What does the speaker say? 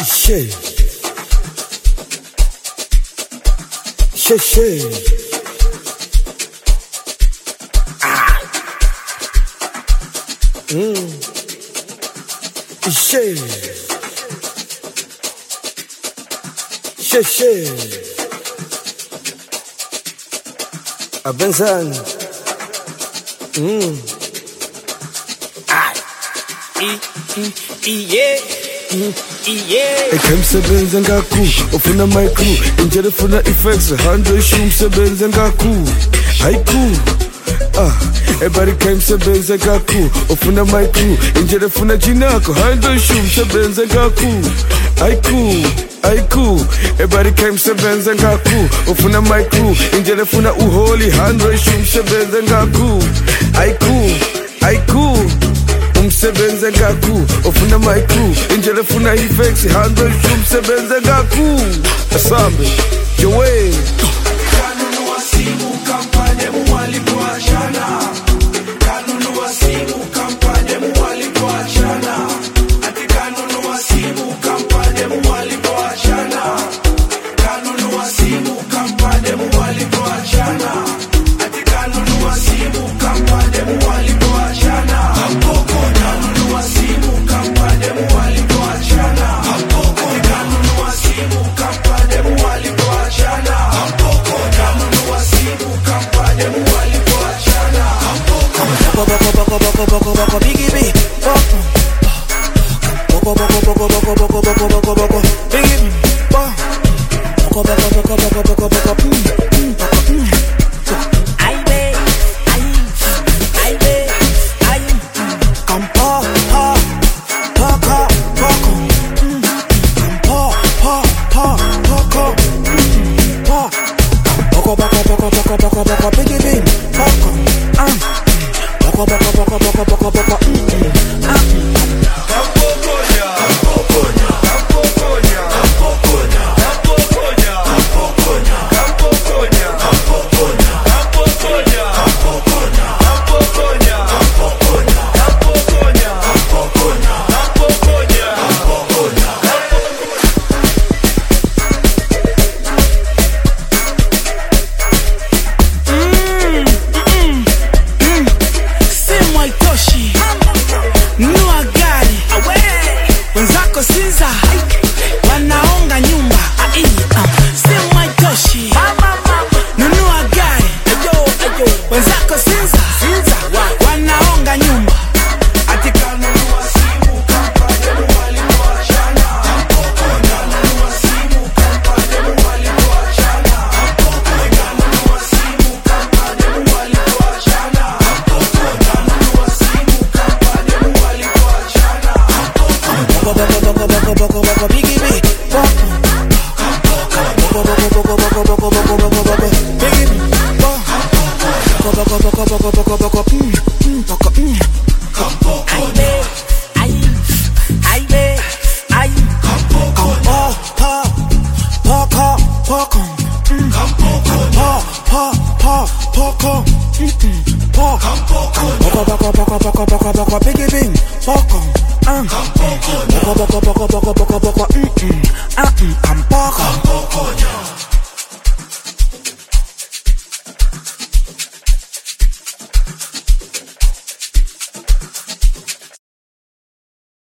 She. She. Avanzando. Ekemsebenza ngaku ufuna my crew injele funa effects 100 shumsebenza ngaku haiku everybody kemsebenza ngaku ufuna my crew injele funa jinako 100 shumsebenza ngaku haiku everybody kemsebenza ngaku ufuna my crew injele funa uholi 100 shumsebenza ngaku haiku umsebenze ngaku ofuna my crew injele funa effects 100 umsebenze ngaku asambe jowe kanunu wasimu kampanye mwali kwa jana kanunu wasimu kampanye mwali kwa jana ati kanunu wasimu kampanye mwali kwa jana kanunu wasimu kampanye mwali kwa jana ati kanunu wasimu kampanye mwali kwa jana Campocoña.